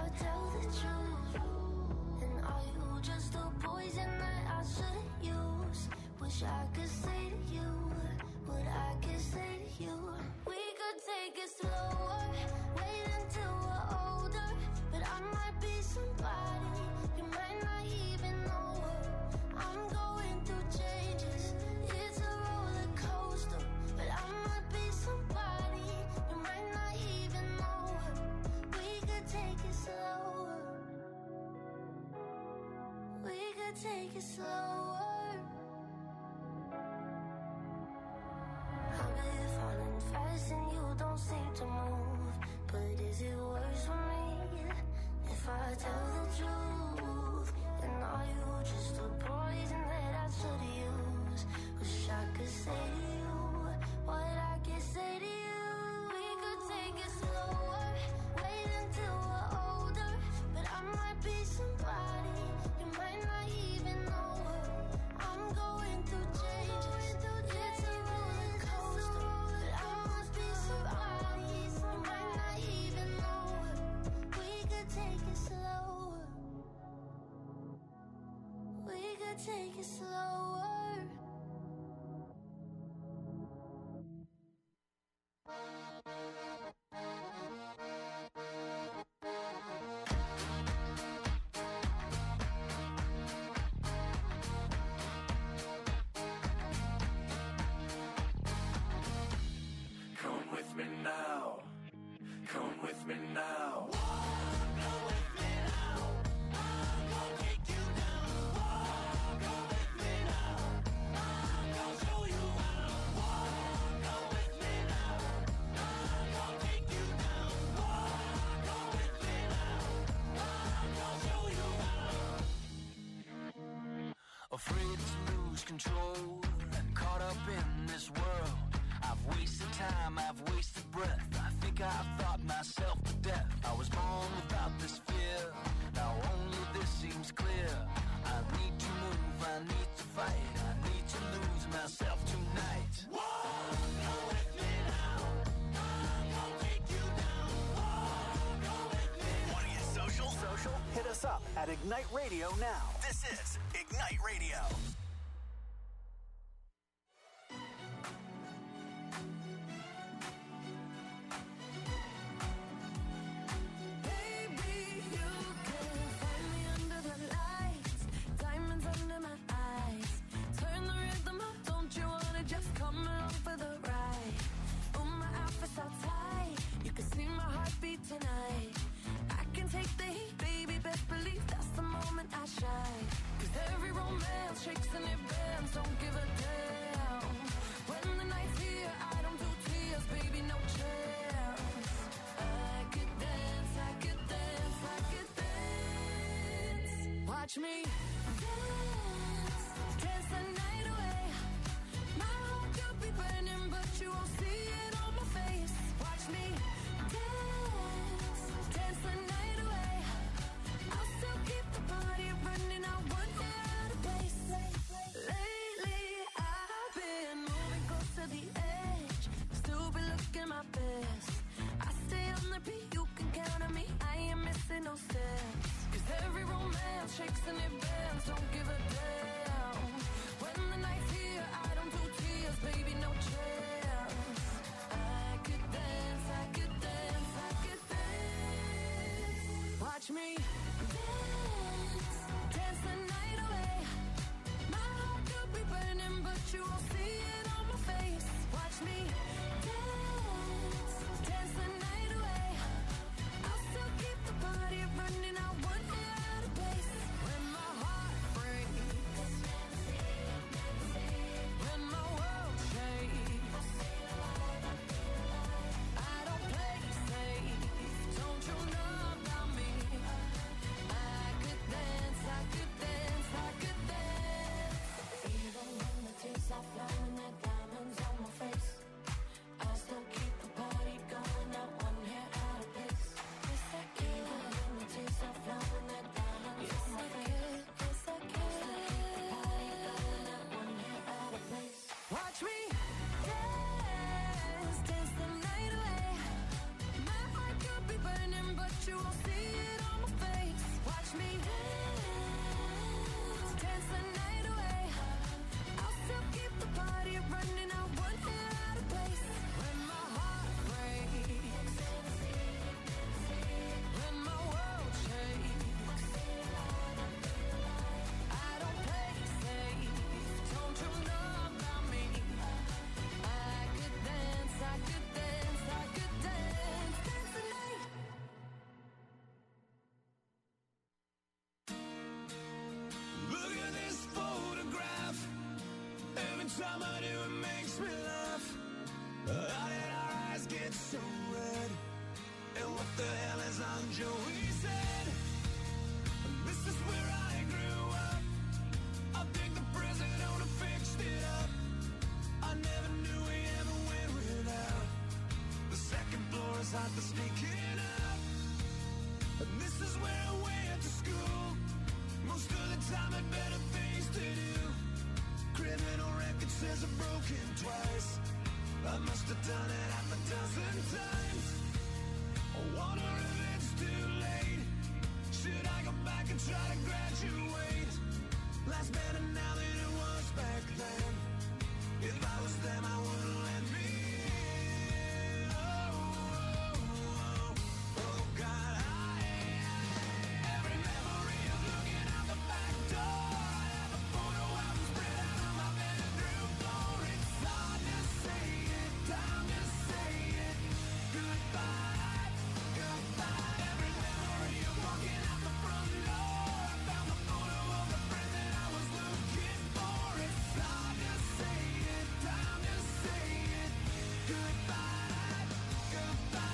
I tell the truth? And are you just a poison that I should use? Wish I could say to you what I could say to you. We could take it slower, wait until we're older. But I might be somebody you might not even know her. I'm going through changes, it's a roller coaster. But I might be somebody you might not even know her. We could take it slower, we could take it slower. I'm here falling fast and you don't seem to move. But is it worse for me if I tell the truth? And are you just a poison that I should use? Wish I could say to you what I can say to you. We could take it slower, wait until we're older. But I might be somebody you might not even know her. I'm going through changes, it's a roller coaster. But I must be somebody you might not even know her. We could take it slower, we could take it slower. Come with me now. Come with me now. Afraid to lose control and caught up in this world. I've wasted time, I've wasted breath. I think I've thought myself to death. I was born without this fear, now only this seems clear. I need to move, I need to fight, I need to lose myself tonight. Go with me now, I'm gonna take you down. Go with me. Want to get social? Hit us up at Ignite Radio now. This is Ignite Radio. Baby, you can find me under the lights, diamonds under my eyes. Turn the rhythm up, don't you wanna just come along for the ride? Oh, my outfit's all tight, you can see my heartbeat tonight. I can take the heat, baby, best believe that's the moment I shine. 'Cause every romance shakes and it bends, don't give a damn. When the night's here, I don't do tears, baby, no chance. I could dance, I could dance, I could dance. Watch me dance, dance the night away. My heart could be burning, but you won't see it on my face. Watch me dance, dance the night away. I'll still keep the party running, I won't get out of place. Lately, I've been moving close to the edge, still be looking my best. I stay on the beat, you can count on me, I ain't missing no steps. 'Cause every romance shakes and it bends, don't give a damn. When the night's here, I don't do tears, baby, no chance. I could dance, I could dance, I could dance. Watch me dance, dance the night away. My heart could be burning, but you won't see it on my face. Watch me dance, dance the night away. I'll still keep the party running, I won't get out of place. When my heart breaks, when my world shakes, I don't play safe, don't you know about me? running, but you won't see it on my face. Watch me dance the night away. I'll still keep the party running. I won't get out of place. When my heart breaks, when my world shakes, I don't play safe. Don't you know about me? I could dance, I could dance, I could dance, dance the night. Look at this photograph. Every time I do, it makes me laugh. How did our eyes get so red? And what the hell is on Joey's head? This is where I grew up. I think the president owner fixed it up. I never knew we ever went without. The second floor is hot for sneaking up. And this is where I went to school. Most of the time had better things to do. Criminal record says I've broken twice. I must have done it half a dozen times. I wonder if it's too late. Should I go back and try to graduate? Life's better now than it was back then. If I was them, I wouldn't let me in. Oh, God, every memory of looking out the back door. I have a photo album spread out on my bedroom floor. It's hard to say it, time to say it. Goodbye, goodbye. Every memory of walking out the front door. I found the photo of the friend that I was looking for. It's hard to say it, time to say it. Goodbye, goodbye.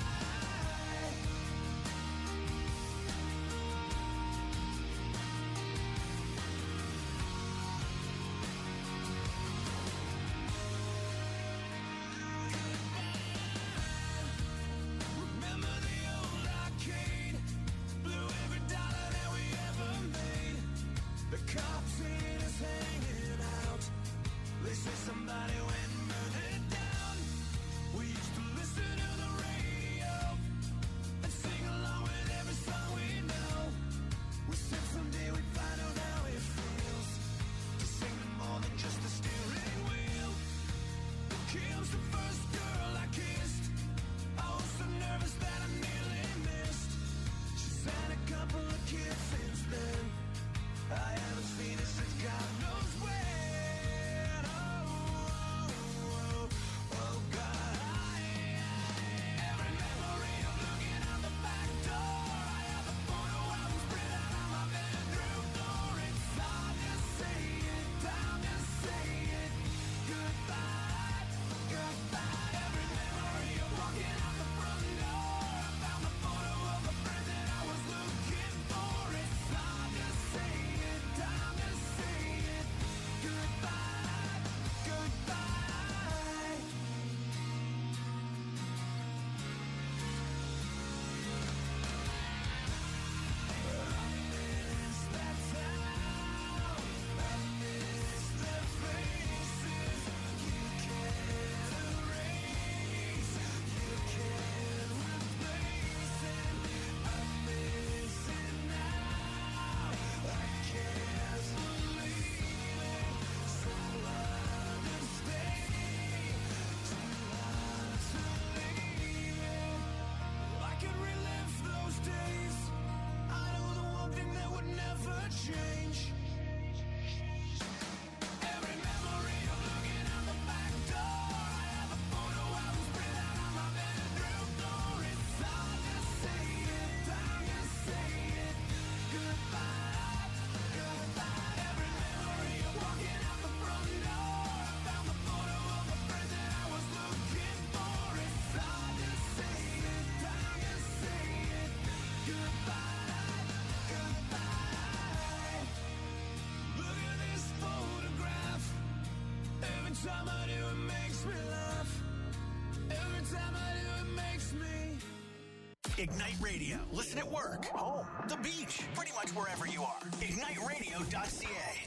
Remember the old arcade? Blew every dollar that we ever made. The cops seen us hanging out. They say somebody went and burned it down. We used to listen to the radio and sing along with every song we know. We said someday we'd find out how it feels to sing to more than just a steering wheel. Kim's the first girl I kissed. I was so nervous that I nearly missed. She's had a couple of kids since then. I haven't seen her since God knows when. Oh, God. Every memory of looking out the back door. I have a photo album spread out on my bedroom floor. It's hard to say it, time to say it. Goodbye, goodbye. Every memory of walking out the front door. I found the photo of the friend that I was looking for. It's hard to say it, time to say it. Goodbye, goodbye. I miss that town. I miss the faces you can't erase, you can't replace it. I miss it now. I can't believe it. So hard to stay, too hard to leave it. I could relive those days. I know the one thing that would never change. Every memory of looking out the back door. I have a photo album spread out on my bedroom floor. It's hard to say it, time to say it. Goodbye, goodbye. Every memory of walking out the front door. I found the photo of a friend that I was looking for. It's hard to say it, time to say it. Goodbye, goodbye. Look at this photograph. Every time I do, it makes me laugh. Every time I do, it makes me. Ignite Radio. Listen at work, home, the beach, pretty much wherever you are. IgniteRadio.ca.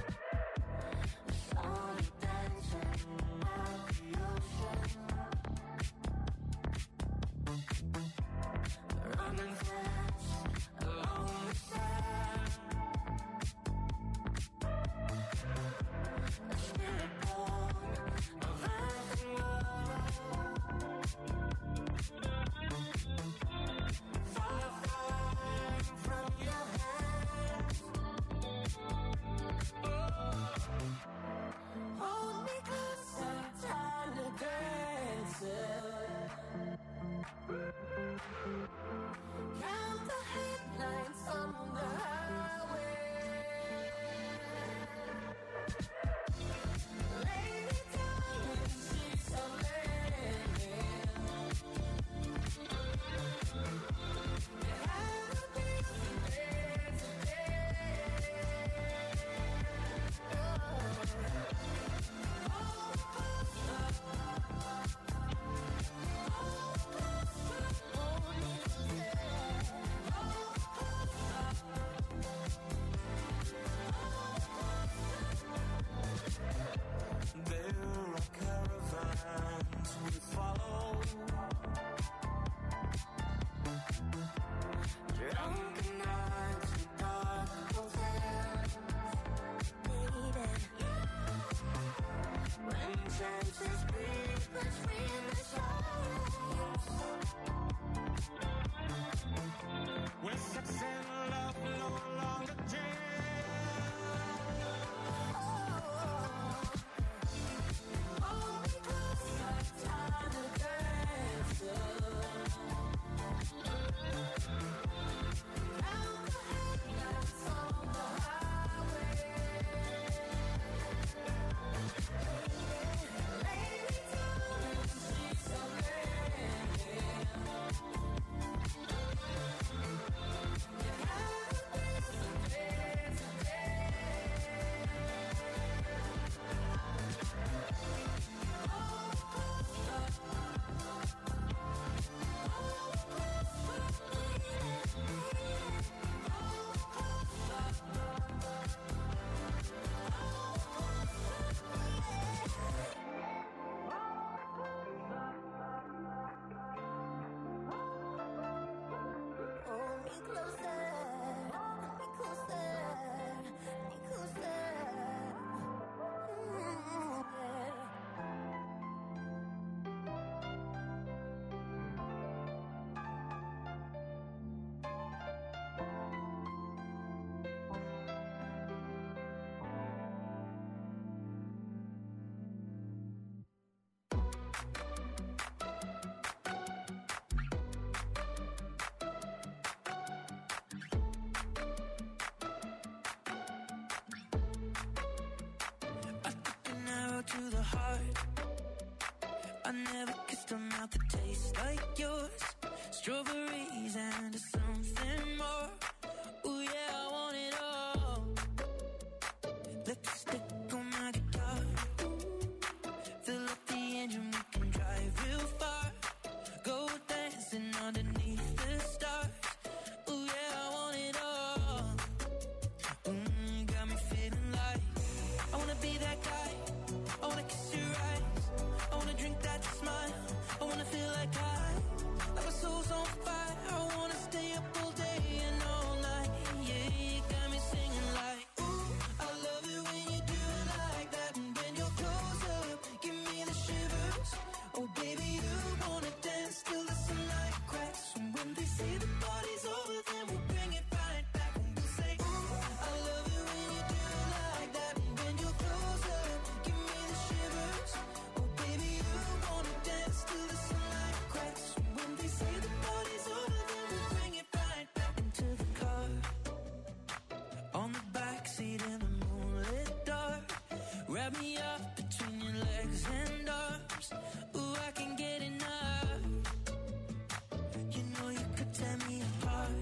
To the heart, I never kissed a mouth that tastes like yours. Strawberries and something more. Ooh yeah, I want it all. Lipstick on my guitar. Fill up the engine, we can drive real far. Go dancing underneath the stars. Ooh yeah, I want it all. Got me feeling like I wanna be that guy. I wanna kiss your eyes, I wanna drink that smile, I wanna feel like my soul's on fire, I wanna stay up all day and all night, yeah, you got me singing like, ooh, I love it when you do it like that, and when you're close up, give me the shivers, oh baby, you wanna dance till the sunlight cracks, and when they say the party's over, then we'll bring it right back, and we'll say, ooh, I love it when you do it like that, and when you're close up, give me the shivers, oh baby, you wanna dance till the sunlight cracks, and when they say the party's over, then we'll bring it right back into the car, on the backseat in the moonlit dark, wrap me up between your legs and arms, ooh, I can get enough, you know you could tear me apart,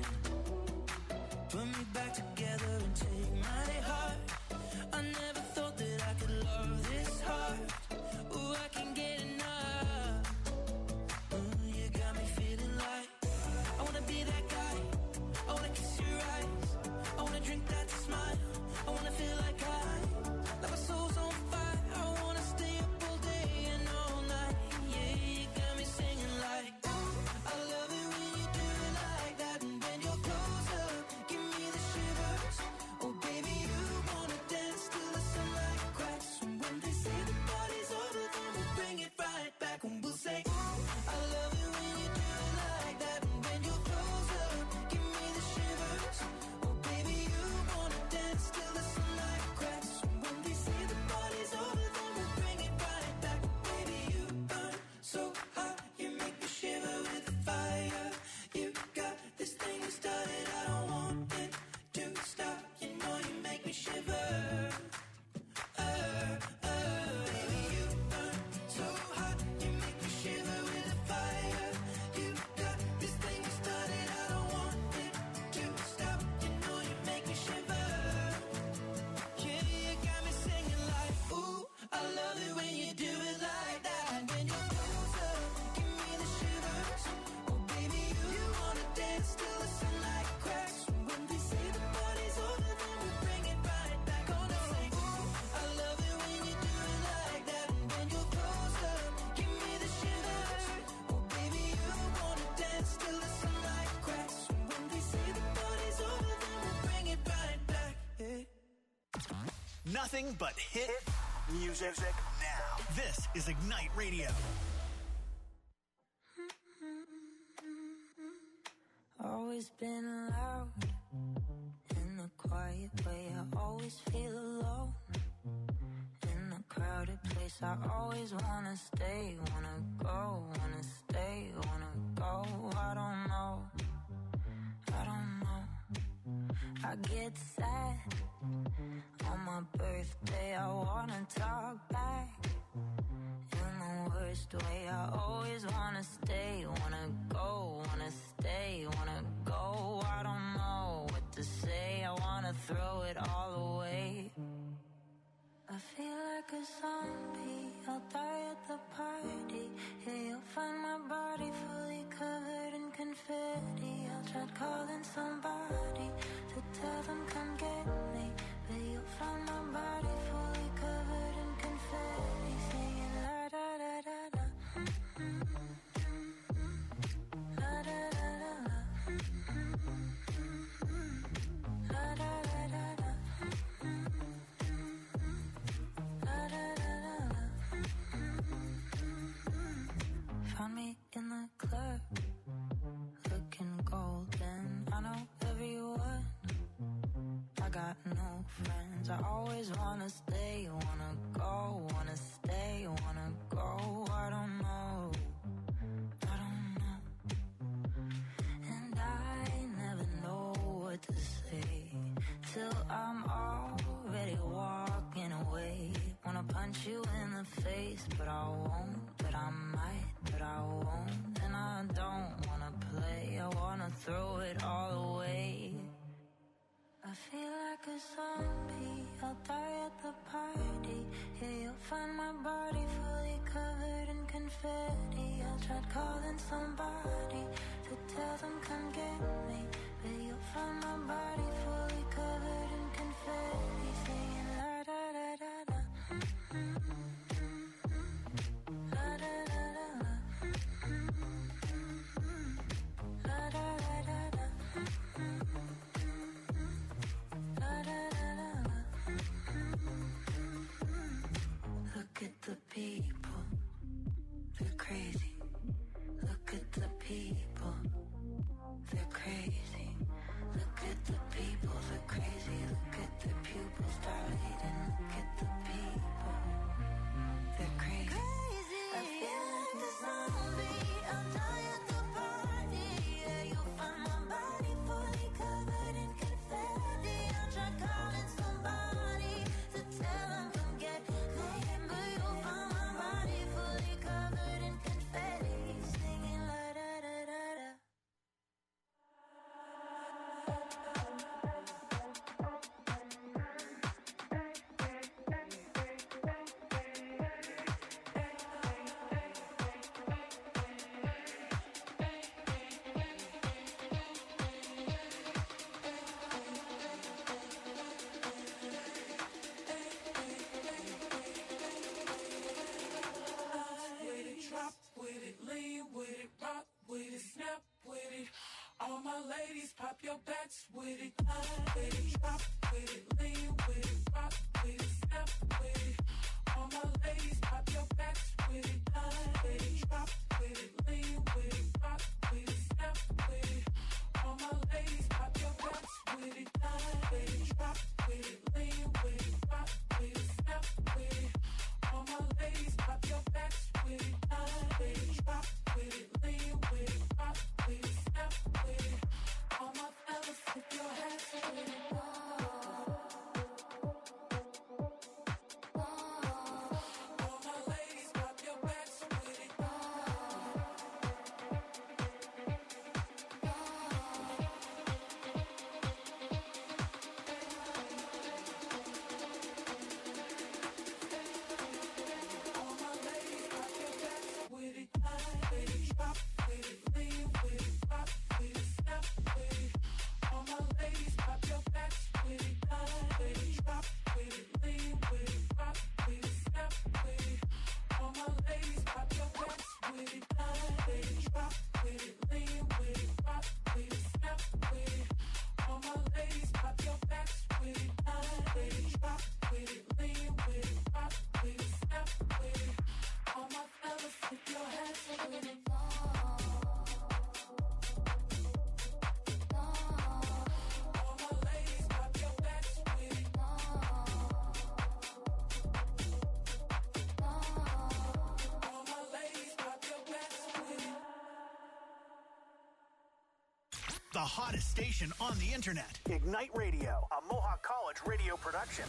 Nothing but hit music now. This is Ignite Radio. Always been loud in a quiet way. I always feel alone in a crowded place. I always wanna stay, wanna go, wanna stay, wanna go. I don't know. I get sad on my birthday. I wanna talk back in the worst way. I always wanna stay, wanna go, wanna stay, wanna go. I don't know what to say. I wanna throw it all away. I feel like a zombie. I'll die at the party. Yeah, you'll find my body fully covered in confetti. I'll try calling somebody to tell them come get me, but you'll find my body fully covered in confetti, singing la da da da da, la da da da da, la da da da da, la da da da da. Found me in the club, looking golden. I know everyone. I got no friends. I always wanna stay, wanna go, wanna stay, wanna go. I don't know. And I never know what to say till I'm already walking away. Wanna punch you in the face, but I won't, but I might, but I won't. And I don't wanna play, I wanna throw it all away. I feel like a zombie, I'll die at the party. Yeah, you'll find my body fully covered in confetti. I tried calling somebody to tell them come get me, but you'll find my body fully covered in confetti, singing la da da da da, la da da da da, la da da da da. Look at the people, they're crazy. Look at the people, they're crazy. Look at the people, they're crazy. Look at their pupils dilating. Look at the people, they're crazy. I feel like a zombie, I'll die at the party. Yeah, you'll find my body fully covered in confetti. I'll try calling somebody to tell them come get me, but you'll find my body fully covered in confetti, singing la da da da da. With it, drop with it, lean with it, rock with it, snap with it. All my ladies, pop your backs with it. With it, drop with it, lean with it, rock with it, snap with it. All my ladies, pop your backs with it. With it, drop with it, lean with it, rock with it, snap with it. All my ladies, pop your backs with it. With it, drop with it, lean with it, rock with it, snap with it. All my ladies, pop your backs with it. With it, drop with it, lean with it, rock with it, snap with it. All my fellas, tip your hats with it. All my ladies, pop your backs with it. All my ladies, pop your backs with it. With it, drop with it, lean with it, rock with it, snap with it. All my ladies, pop your backs The hottest station on the internet. Ignite Radio, a Mohawk College radio production.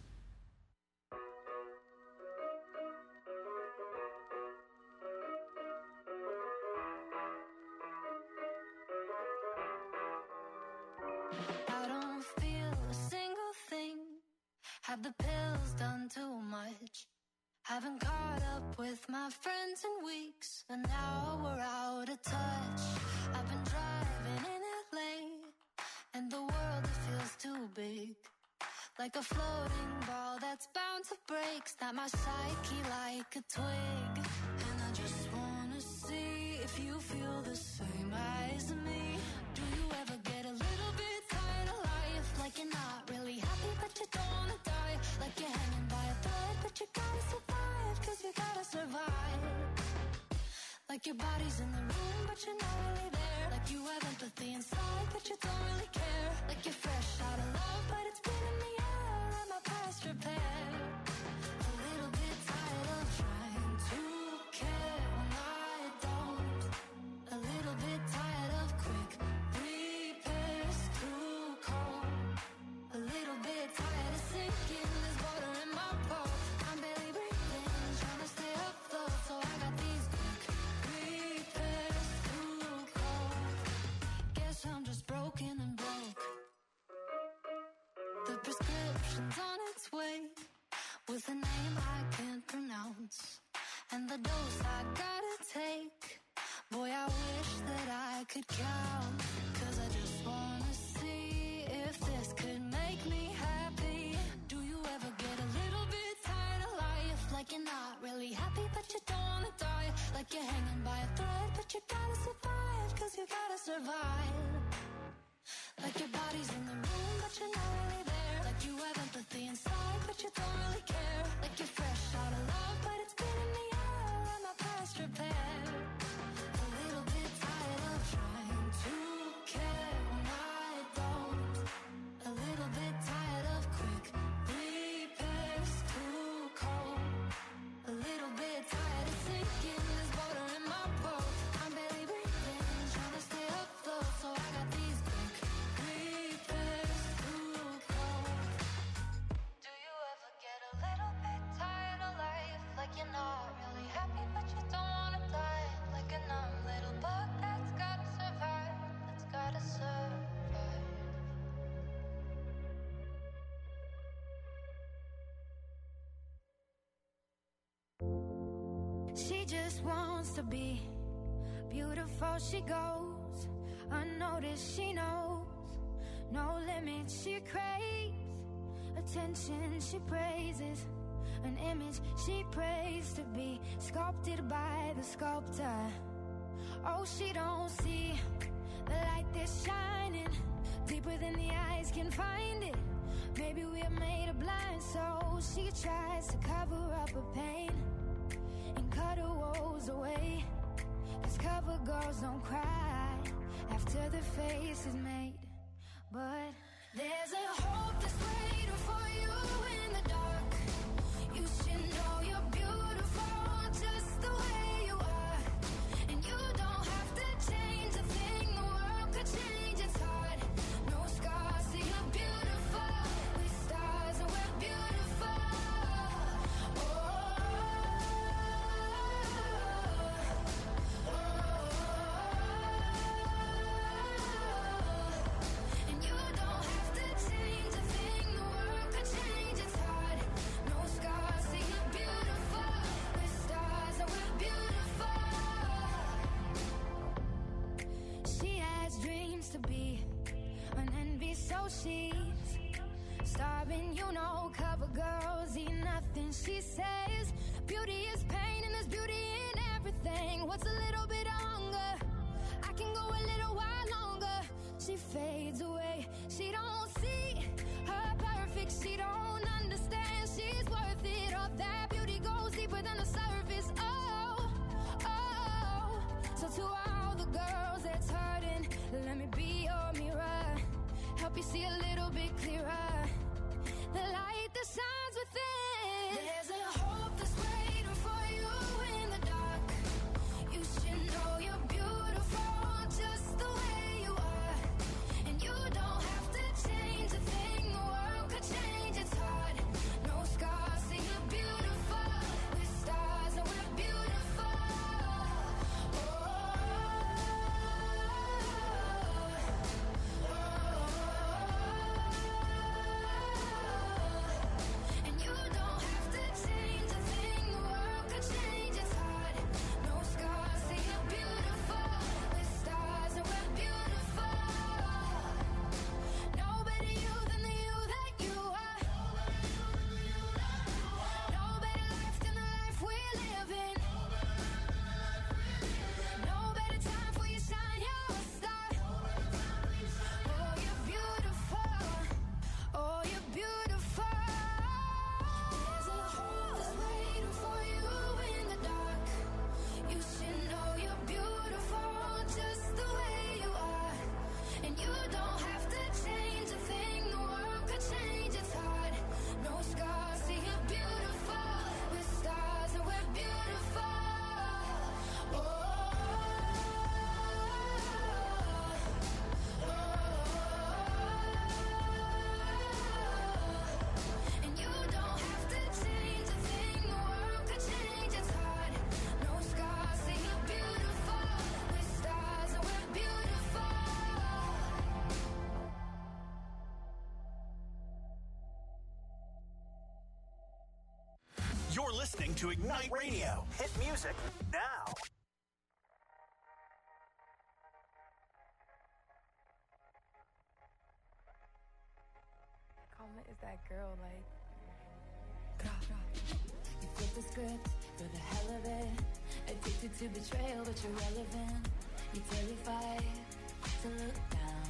I don't feel a single thing. Have the pills done too much? Haven't caught up with my friends in weeks, and now we're out of touch. I've been driving in LA, and the world it feels too big. Like a floating ball that's bound to break. Snap my psyche like a twig. And I just wanna see if you feel the same as me. Do you ever get a little bit tired of life? Like you're not really happy but you don't wanna die. Like you're hanging by a thread but you gotta survive. Cause you gotta survive. Like your body's in the room but you're not really there. Like you have empathy inside but you don't really care. Like you're fresh out of love but it's been in the air. And my past repair. A little bit tired of trying to care when I don't. A little bit tired of quick repairs too cold. A little bit tired of sinking. There's water in my boat. I'm barely breathing, trying to stay afloat. So I got these quick repairs too cold. Guess I'm just broken and broke. The prescription's on its way with a name I can't pronounce, and the dose I gotta take. Boy, I wish that I could count. Cause I just wanna see if this could make me happy. Do you ever get a little bit tired of life? Like you're not really happy but you don't wanna die. Like you're hanging by a thread but you gotta survive. Cause you gotta survive. Like your body's in the room but you're not really there. Like you have empathy inside but you don't really care. Like you're fresh out of love but it's been in the air. And my past repair. A little bit tired of trying to care when I don't. A little bit tired of quick repairs too cold. A little bit tired of sinking. There's water in my boat. I'm barely breathing, trying to stay afloat. So I got these quick repairs too cold. Do you ever get a little bit tired of life? Like you're not really happy but you don't wanna die. Like a numb little bug that's gotta survive. That's gotta survive. She just wants to be beautiful. She goes unnoticed. She knows no limits. She craves attention. She praises an image she prays to be sculpted by the sculptor. Oh, she don't see the light that's shining deeper than the eyes can find it. Maybe we're made of blind, so she tries to cover up her pain and cut her woes away. Cause cover girls don't cry after the face is made. But there's a hope that's waiting for you in the dark. You should know you're beautiful just the way you are. And you don't have to change a thing. The world could change, it's hard. No scars, so you're beautiful. With stars and we're beautiful. And you don't have to change a thing. The world could change, it's hard. No scars, so you're beautiful. With stars and we're beautiful. She has dreams to be an envy, so she's starving. You know, cover girls eat nothing. She says beauty is pain and there's beauty in everything. What's a little bit of hunger? I can go a little while longer. She fades away. She don't see her perfect. She don't understand she's worth it. All that beauty goes deeper than the surface. Oh, oh. So to all the girls that's hurting, let me be your mirror. Help you see a little bit clearer. The light that shines within. There's a hope that's waiting for you in the dark. You should know you're beautiful just the way you are. listening to Ignite Radio. Hit music now. Karma is that girl, like. You flip the script for the hell of it. Addicted to betrayal, but you're relevant. You're terrified to look down.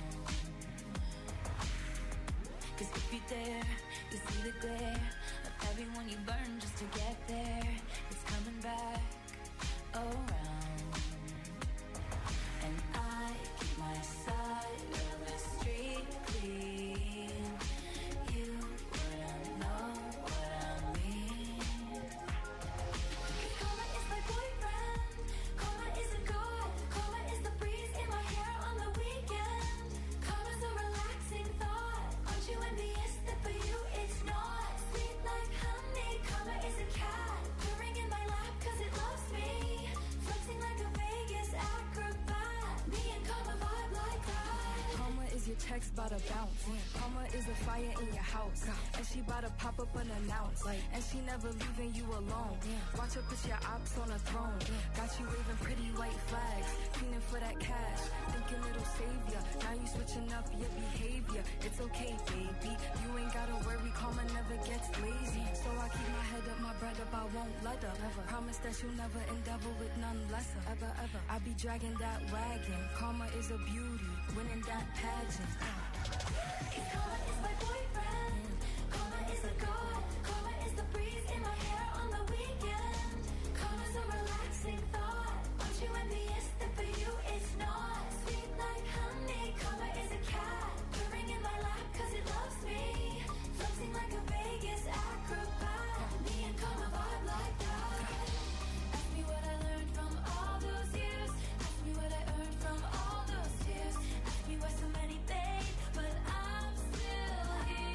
Cause if you dare, you see the glare of everyone you burn just to get there. It's coming back around. And I keep my side of the street clean. You wouldn't know what I mean. Karma is my boyfriend. Karma is a god. Karma is the breeze in my hair on the weekend. Karma's a relaxing thought. Aren't you envious that for you it's not? Sweet like honey. Karma is a cat purring in my lap cause it loves me. Flexing like a Vegas acrobat. Me and Karma vibe like that. Karma is your checks bout to bounce. Karma is a fire in your house. And she bout to pop up unannounced. And she never leaving you alone. Watch her put your ops on a throne. Got you waving pretty white flags. Feeling for that cash. Thinking it'll save ya. Now you switching up your behavior. It's okay, baby. You ain't gotta worry. Karma never gets lazy. So I keep my head up, my bread up. I won't let her. Promise that you'll never endeavor with none lesser. Ever. I be dragging that wagon. Karma is a beauty. Winning that pageant. Karma is my boyfriend. Karma is a god. Karma is the breeze in my hair on the weekend. Karma's a relaxing thought. Aren't you envious that for you it's not? Sweet like honey. Karma is a cat purring in my lap cause it loves me. Flexing like a Vegas acrobat. Me and Karma vibe like that. Ask me what I learned from all those years. Ask me what I earned from all those tears. Ask me why so many days, but I'm still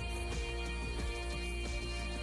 here.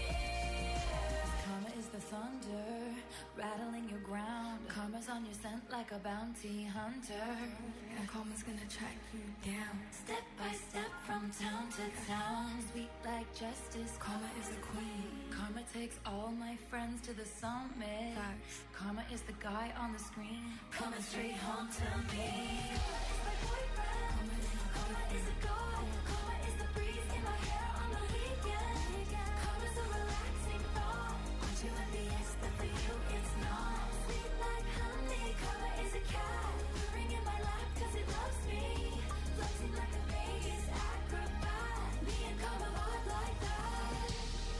Karma is the thunder rattling your ground. Karma's on your scent like a bounty hunter. And karma's gonna track you down. Step by step from town to town. Sweet like justice. Karma is a queen. Karma takes all my friends to the summit. Facts. Karma is the guy on the screen coming straight home to me. Karma is my boyfriend. Karma is a god. Karma is the breeze in my hair on the weekend. Karma's a relaxing thought. Aren't you envious that for you it's not? Sweet like honey. Karma is a cat purring in my lap cause it loves me. Flexing like a Vegas acrobat. Me and Karma vibe like that.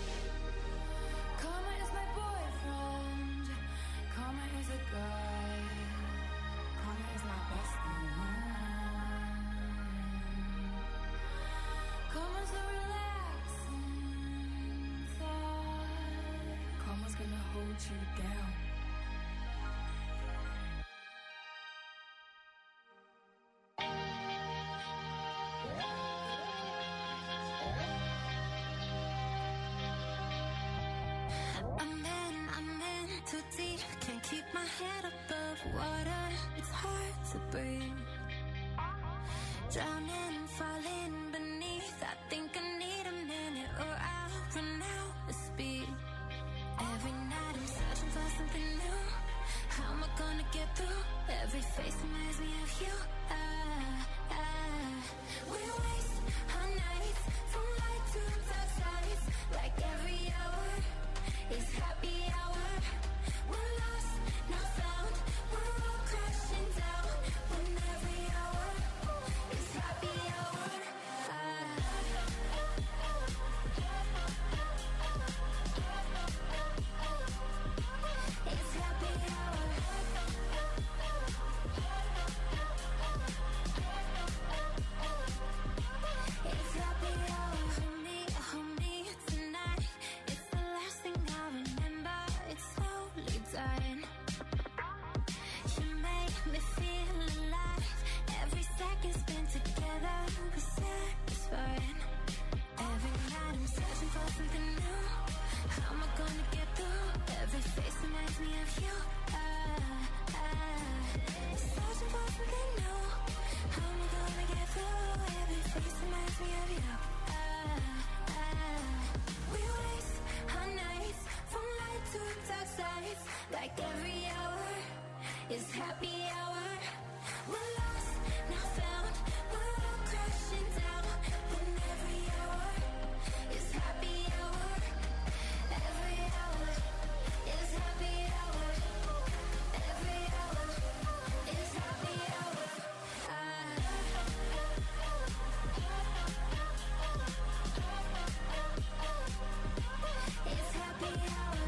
Karma is my boyfriend. Karma is a guy. Karma is my bestie. Karma's a relaxing thought. Karma's gonna hold you down. I'm in too deep. Can't keep my head above water. It's hard to breathe. Drowning, falling beneath. I think I need a minute or I'll run out of speed. Every night I'm searching for something new. How am I gonna get through? Every face reminds me of you. We waste our nights from light to dark sides. Like every hour is happy hour. We're lost, not found. We're all crashing down. When every hour is happy hour. It's happy hour. happy hour. We're lost, now found. We're all crashing down. When every hour is happy hour. Every hour is happy hour. Every hour is happy hour. It's happy hour.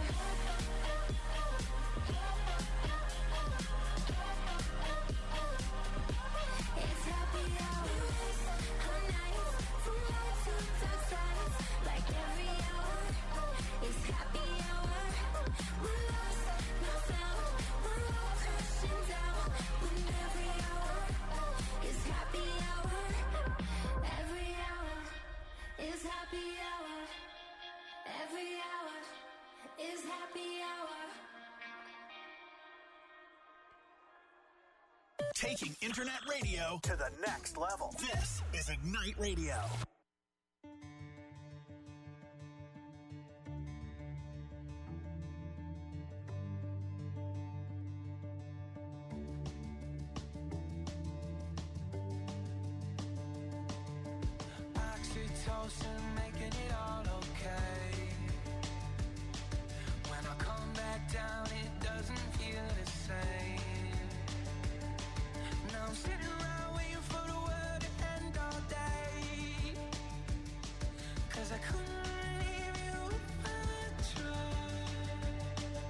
It's happy hour. Our nights from light to dark sides. Like every hour is happy hour. We're lost, not found. We're all crashing down. When every hour is happy hour. Every hour is happy hour. Every hour is happy hour. Taking internet radio to the next level. This is Ignite Radio. Oxytocin, making it all okay. When I come back down, it doesn't feel the same. Now I'm sitting around waiting for the world to end all day. 'Cause I couldn't leave you if I tried.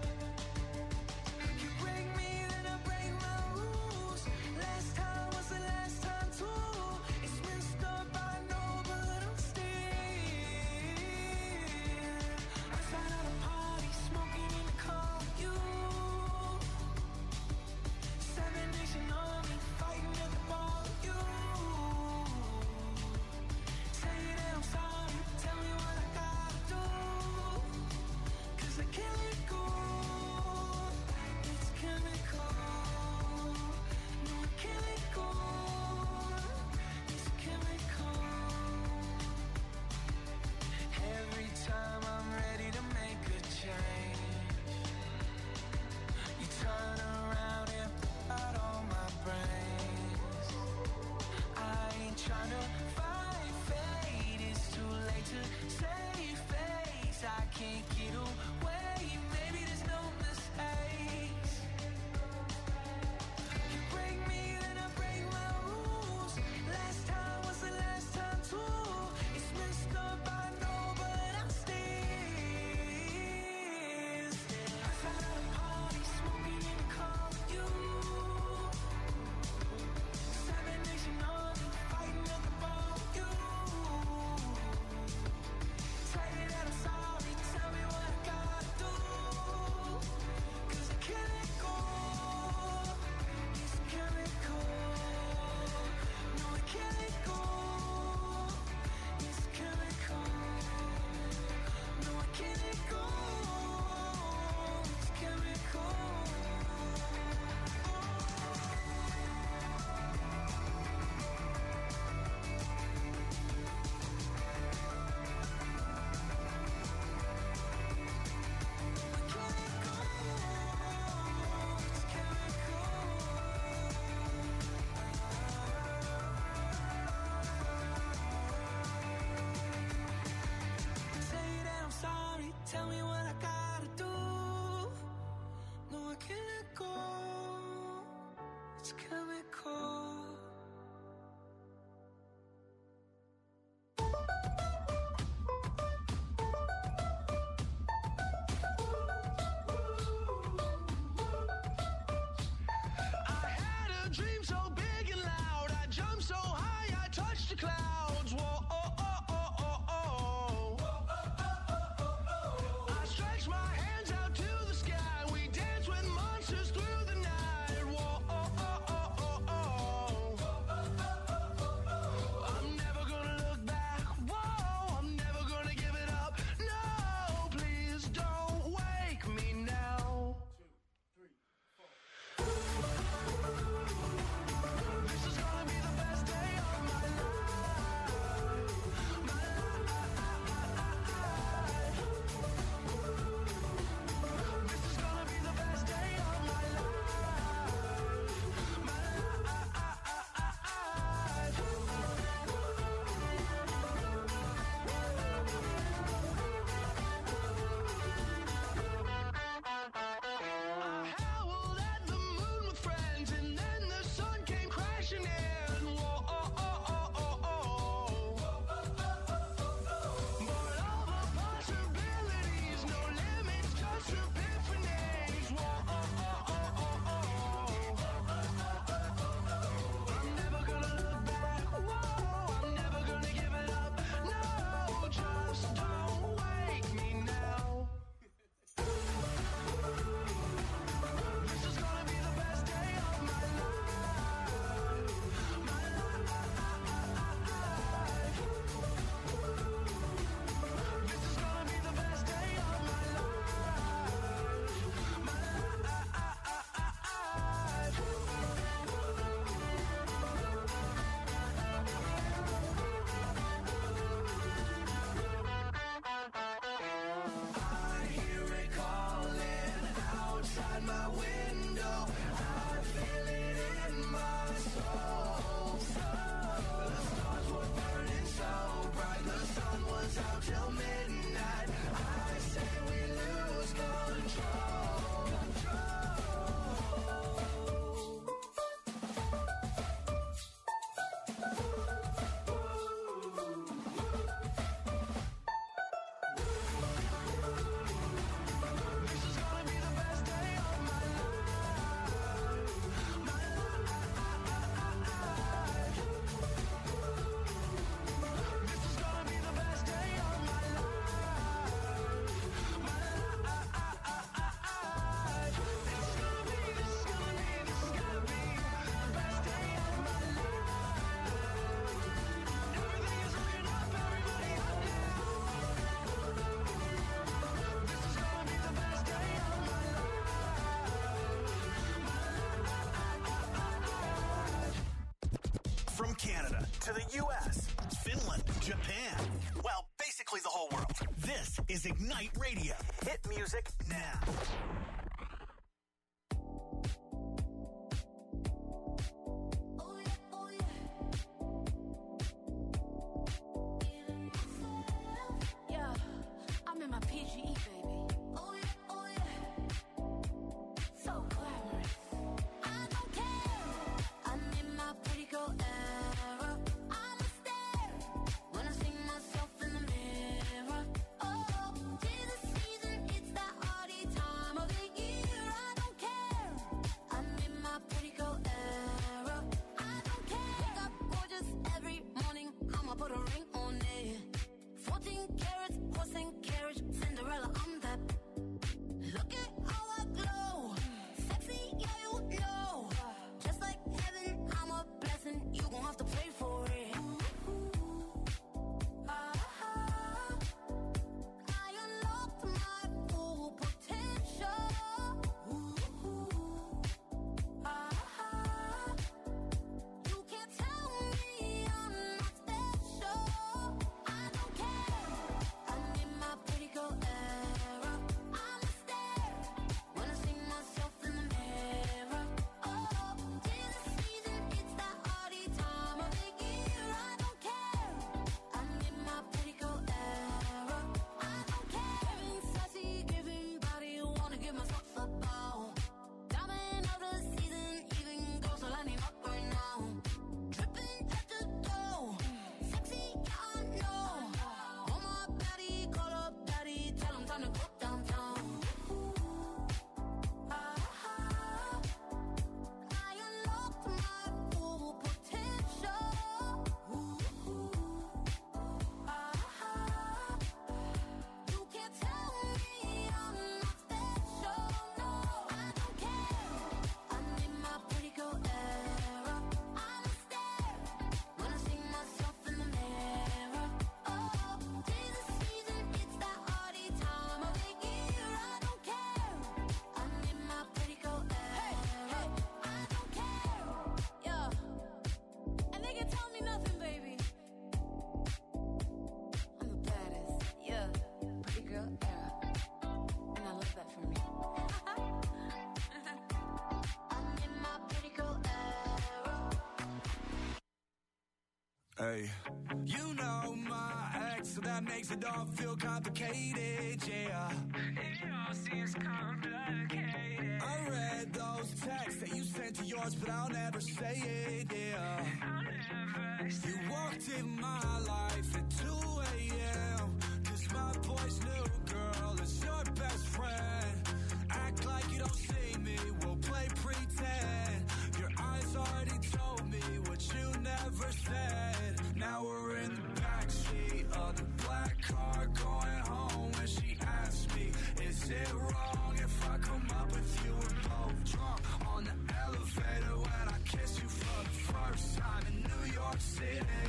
You break me, then I break my rules. Last time was the last time too. It's messed up, I know, but I'm still outside of the party, smoking in the car with you. Seven Nation Army, fighting at the bar with you. Say that I'm sorry, tell me what I gotta do. 'Cause I can't let go. It's chemical. No, I can't let go. It's chemical. Every time I'm ready to make a change, you turn around and pull out all my brains. I ain't trying to fight fate, it's too late to save face. I can't get away, maybe there's no mistakes. You break me, then I break my rules. Last time was the last time too. It's messed up, I know, but I'm still outside of the party, smoking in the car with you. Seven Nation Army, fighting at the bar with you. Say that I'm sorry, tell me what I gotta do. 'Cause I can't let go. It's chemical. No, I can't let go. It's chemical. No, I can't let go. It's chemical. Say that I'm sorry, tell me what I gotta do. No, I can't let go. It's chemical. I had a dream so big and loud. I jumped so high, I touched the clouds. Whoa, oh, oh, oh, oh, oh. I stretched my hands out to the sky. We danced with monsters through the night. Whoa, oh, oh, oh, oh, oh. I'm never gonna look back. Whoa, I'm never gonna give it up. No, please don't wake me now. This is gonna be the best day of my life. to the U.S., Finland, Japan. Well, basically the whole world. This is Ignite Radio. Hit music now. Yeah, I'm in my PGE, baby. Oh yeah. So glamorous. I don't care. I'm in my pretty girl era. I'm a stare when I see myself in the mirror. Oh, 'tis the season, it's that hardy time of the year. I don't care. I'm in my pretty girl era. I don't care. Wake up gorgeous every morning. I'ma put a ring on it. 14 carats, horse and carriage, Cinderella, I'm that. Look at how I glow. Sexy, yeah, you know. Just like heaven, I'm a blessing. You gon' have to pay for it. I unlocked my full potential. You can't tell me I'm not special. I don't care. I'm in my pretty girl era. I'm a stare when I see myself in the mirror. Oh, 'tis the season, it's that hardy time of the year. I don't care. I'm in my pretty girl era. I don't care. Giving sassy, giving body, wanna give myself a bow. Diamond of the season, even goes so lining up right now. Dripping at the toe, sexy, yeah, I know. On my body, call up daddy, tell him time to go downtown. I unlocked my full potential. You can't tell me I'm not special. No, I don't care. I'm in my pretty girl era. I'm a stare when I see myself in the mirror. Oh, 'tis the season, it's that hardy time of the year. I don't care. I'm in my pretty girl era. I don't care. Yeah, and they can tell me nothing, baby. I'm the baddest. Yeah, pretty girl era, and I love that for me. I'm in my pretty girl era. Hey, you know my ex, so that makes it all feel complicated, yeah. It all seems complicated. I read those texts that you sent to yours, but I'll never say it, yeah. You walked in my life at 2 a.m. 'Cause my boy's new girl is your best friend. Act like you don't see me, we'll play pretend. Your eyes already told me what you never said. Now we're in the backseat of the black car going home when she asked me, is it wrong if I come up with you? We're both drunk on the elevator when I kiss you for the first time in New York City.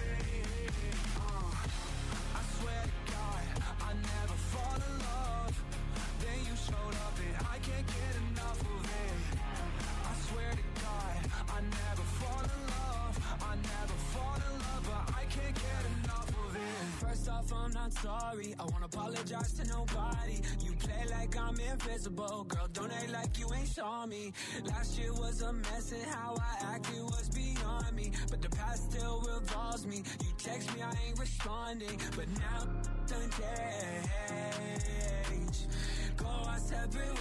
I swear to God, I never fall in love. Then you showed up and I can't get enough of it. I swear to God, I never fall in love. I never fall in love, but I can't get enough of it. First off, I'm not sorry. I won't apologize to nobody. You play like I'm invisible. Girl, don't act like you ain't saw me. Last year was a mess and how I acted was beyond me. But the past still revolves me. You text me, I ain't responding. But now done change. Go our separate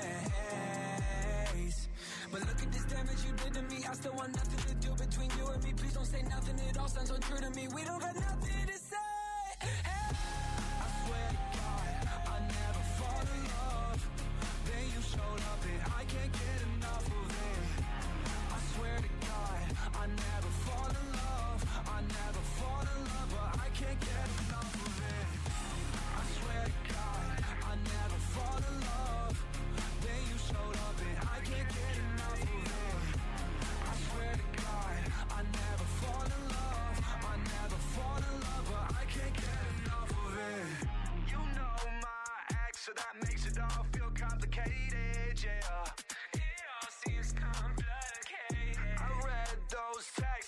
ways. But look at this damage you did to me. I still want nothing to do between you and me. Please don't say nothing, it all sounds so true to me. We don't got nothing to say. I swear to God, I never fall in love. Then you showed up and I can't get enough of it. I swear to God, I never fall in love. I never fall in love, but I can't get enough of it. I swear to God, I never fall in love. Then you showed up and I can't get enough of it. I swear to God, I never fall in love. I never fall in love.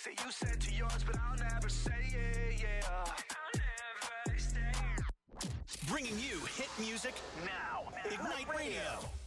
say you said to yours, but I'll never say it, yeah. I'll never stay. Bringing you hit music now. Ignite Radio.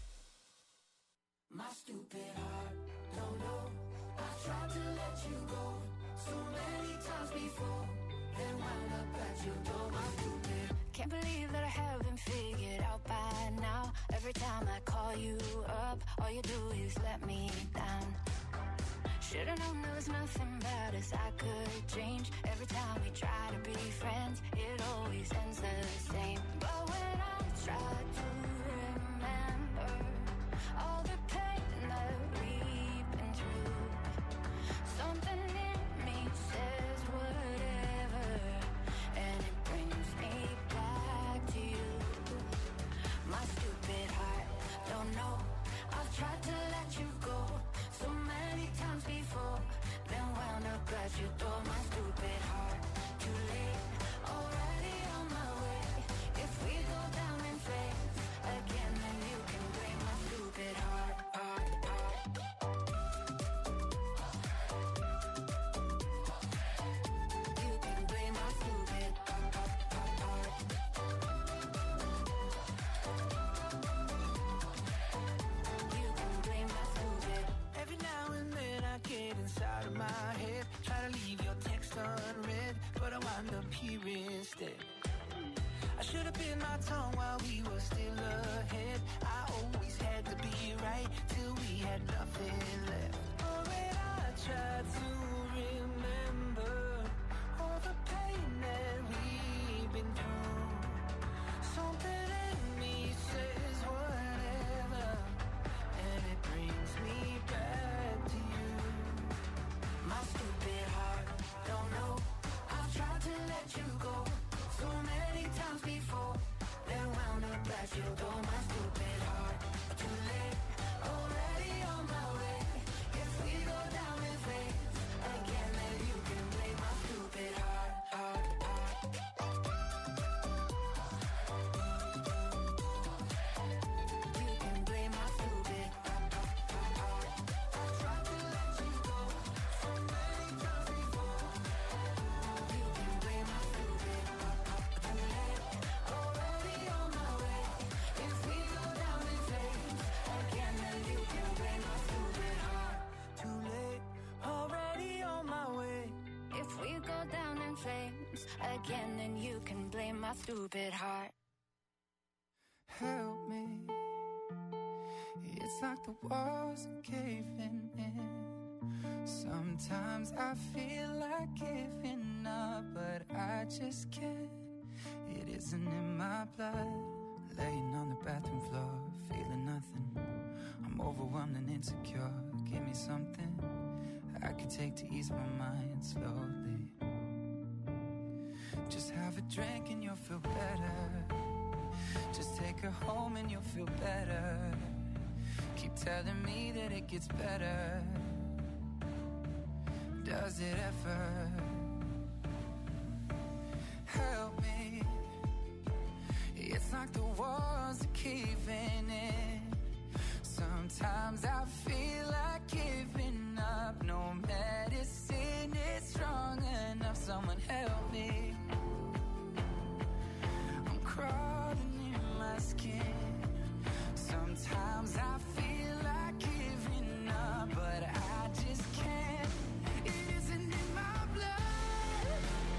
My stupid heart, don't know. I tried to let you go so many times before, then wound up at your door. My stupid. Can't believe that I haven't figured out by now. Every time I call you up, all you do is let me down. Should've known there was nothing about us I could change. Every time we try to be friends, it always ends the same. But when I try to remember all the pain that we've been through, something in me says whatever, and it brings me back to you. My stupid heart, don't know. I've tried to let you go so many times before, then wound up at your door. My stupid heart, too late, already on my way. If we go down in flames again, then you can blame my stupid heart, heart, heart. You can blame my stupid heart, heart, heart, heart. You can blame my stupid. Every now and then I get inside of my head, try to leave your text unread, but I wind up here instead. I should have bit my tongue while we were still ahead. I always had to be right till we had nothing left. Oh, when I tried to remember all the pain that we've been through, something in me says whatever, and it brings me back to you. My stupid heart, don't know. I've tried to let you go so many times before, then wound up at your door. My stupid heart, too late, already on my way. If we go down in flames again, then you can blame my stupid heart, heart, heart. You can blame my stupid heart, heart, heart. I tried to let you go so many times before. You can blame my stupid heart, heart. Too late, already on my way. If we go down in flames again, then you can blame my stupid heart. Too late, already on my way. If we go down in flames again, then you can blame my stupid heart. Help me. It's like the walls are caving in. Sometimes I feel like giving up, but I just can't. It isn't in my blood. Laying on the bathroom floor, feeling nothing. I'm overwhelmed and insecure. Give me something I could take to ease my mind slowly. Just have a drink and you'll feel better. Just take her home and you'll feel better. Keep telling me that it gets better. Does it ever? Help me. It's like the walls are caving in. Sometimes I feel like giving up. No medicine is strong enough. Someone help me. I'm crawling in my skin. Sometimes I feel like giving up, but I just can't. It isn't in my blood.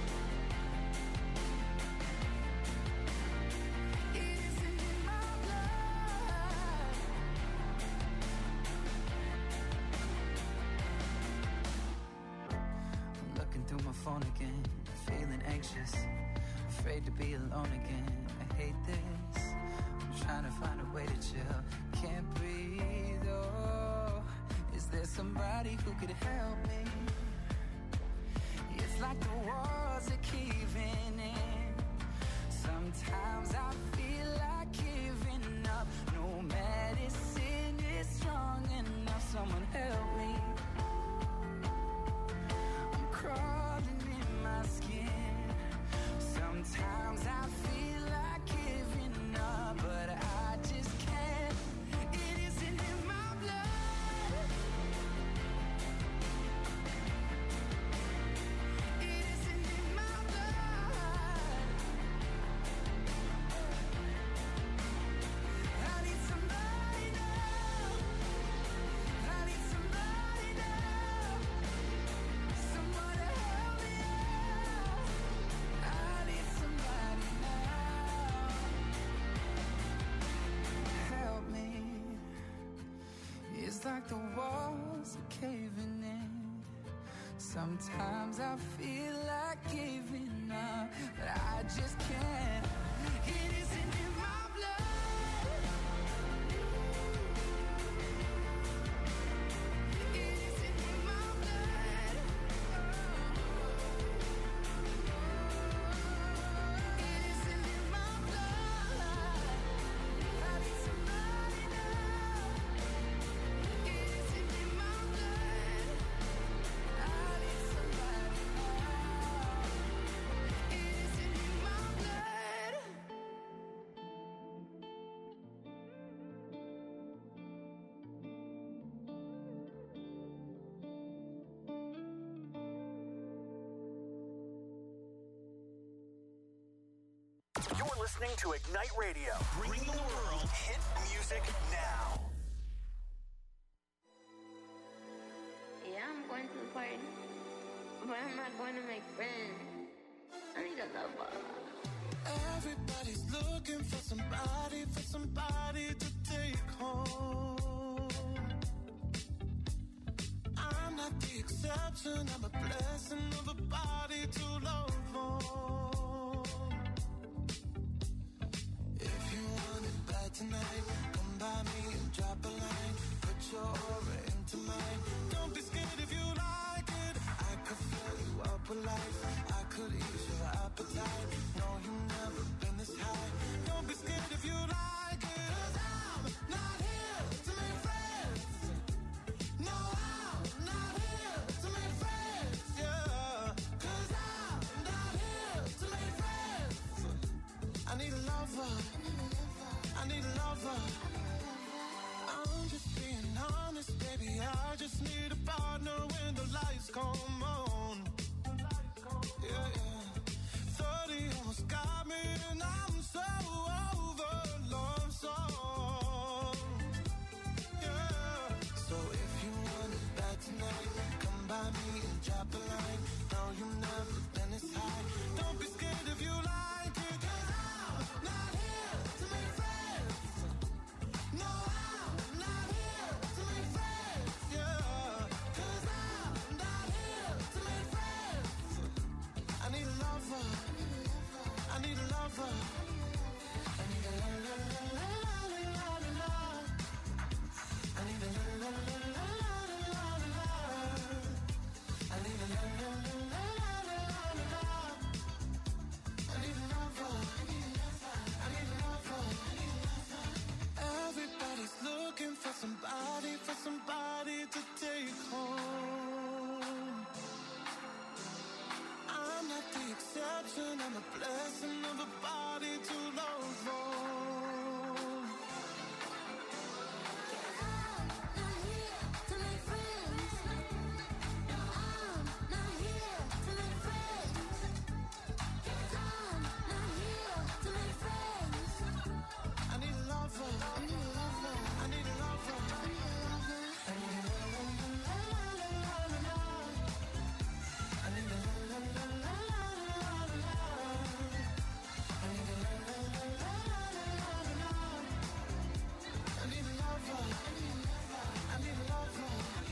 It isn't in my blood. I'm looking through my phone again, feeling anxious, afraid to be alone again. I hate this. I'm trying to find a way to chill. Can't breathe, oh. Is there somebody who could help me? It's like the walls are caving in. Sometimes I feel like giving up. No medicine is strong enough. Someone help me. I'm crawling in my skin. Sometimes I feel like giving up, but I just can't. It isn't in my blood. like the walls are caving in. Sometimes I feel like giving up, but I just can't. It isn't in my blood. It isn't in my blood. It isn't in my blood. I need somebody now. It isn't in my blood. I need somebody now. It isn't in my blood. You're listening to Ignite Radio, bringing the world hit music now. Yeah, I'm going to the party, but I'm not going to make friends. I need a lover. Everybody's looking for somebody to take home. I'm not the exception, I'm a blessing of a body to love on. If you want it bad tonight, come by me and drop a line. Put your aura into mine. Don't be scared if you like it. I could fill you up with life. I could ease your appetite. No, you've never been this high. Don't be scared if you like it. 'Cause I'm not here to make friends. No, I'm not here to make friends. Yeah. 'Cause I'm not here to make friends. I need a lover. I need a lover. I'm just being honest, baby. I just need a partner when the lights come on. Yeah, yeah. 30 almost got me, and I'm so over love song. Yeah. So if you want it bad tonight, come by me and drop a line. No, you've never been this high. Don't be scared if you like it. 'Cause I'm not here to make friends. No, I'm not here to make friends. Yeah. 'Cause I'm not here to make friends. I need a lover. I need a lover. I need a la la la la la la la la. I need a la la la la la la la la. I need a la la la la la la la la. I need a lover. I need a lover. Everybody's looking for somebody to take home. I'm not the exception, I'm a blessing of a body to love on. I'm not here to make friends. No, I'm not here to make friends. I'm not here to make friends. I need a lover. I need a lover. I need a lover. I need a la la la la la la la. I need a la la la la la la la. I need a la la la la la la la. I need a lover. I need a lover.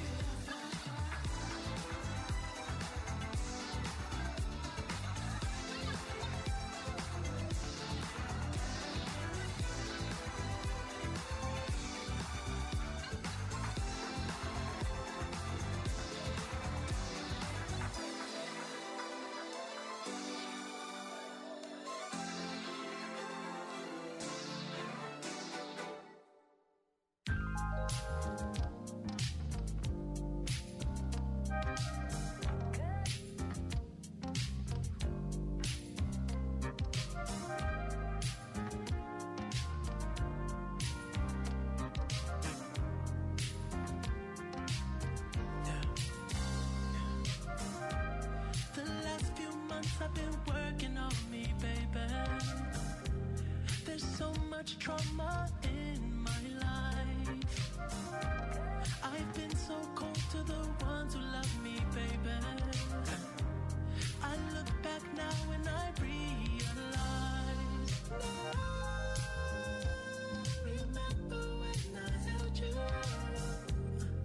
The last few months I've been working on me, baby. There's so much trauma in my life. I've been so cold to the ones who love me, baby. I look back now and I realize. Remember when I held you?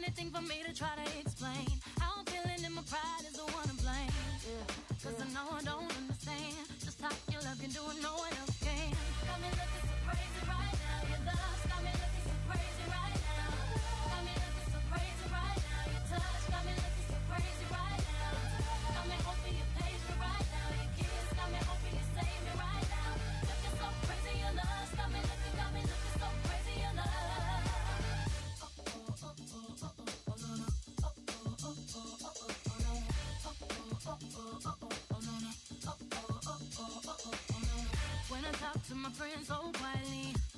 funny thing for me to try to explain. How I'm feeling and my pride is the one to blame. Cause I know I don't understand just how your love can do it, no one else can. Got me looking so crazy right now. Your love's got me looking so crazy right now. Got me looking so crazy right now. Your touch got me looking so crazy right now. Got me hoping you page me right now. Your kiss got me hoping you save me right now. Looking so crazy, your love's got me looking so crazy, your love. When I talk to my friends so quietly,